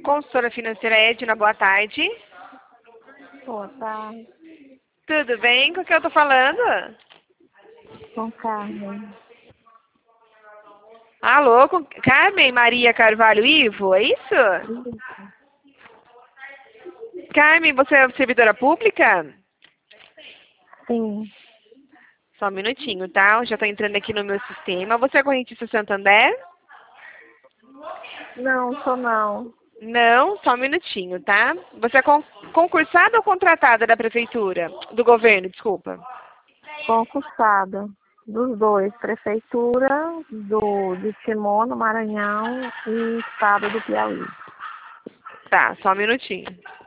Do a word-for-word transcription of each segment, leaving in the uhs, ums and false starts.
Consultora financeira Edna, boa tarde. Boa tarde. Tudo bem? Com quem eu tô falando? Com Carmen. Alô, com Carmen Maria Carvalho Ivo, é isso? Isso. Carmen, você é servidora pública? Sim. Só um minutinho, tá? Eu já tô entrando aqui no meu sistema. Você é correntista Santander? Não, sou não. Não, só um minutinho, tá? Você é con concursada ou contratada da prefeitura? Do governo, desculpa. Concursada. Dos dois. Prefeitura do, de Timon, no Maranhão, e Estado do Piauí. Tá, só um minutinho.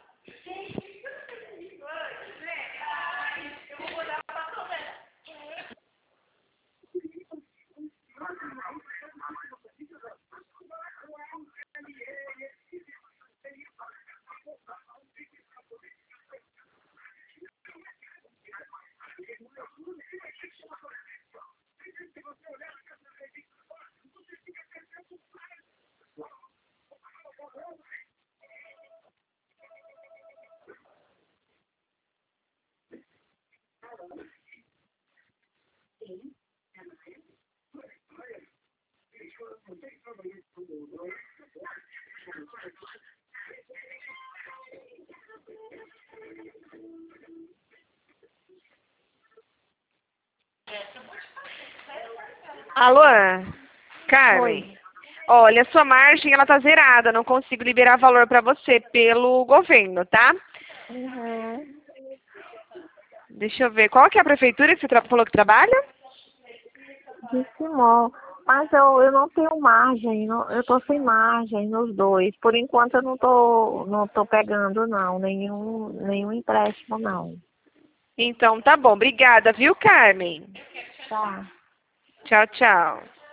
Alô, Carmen? Oi. Olha, sua margem ela tá zerada, não consigo liberar valor para você pelo governo, tá? Uhum. Deixa eu ver, qual que é a prefeitura que você tra- falou que trabalha? De Timon. Mas eu, eu não tenho margem, não- eu tô sem margem nos dois. Por enquanto eu não tô, não tô pegando não, nenhum, nenhum empréstimo não. Então tá bom, obrigada, viu, Carmen? Tá. Tchau, tchau.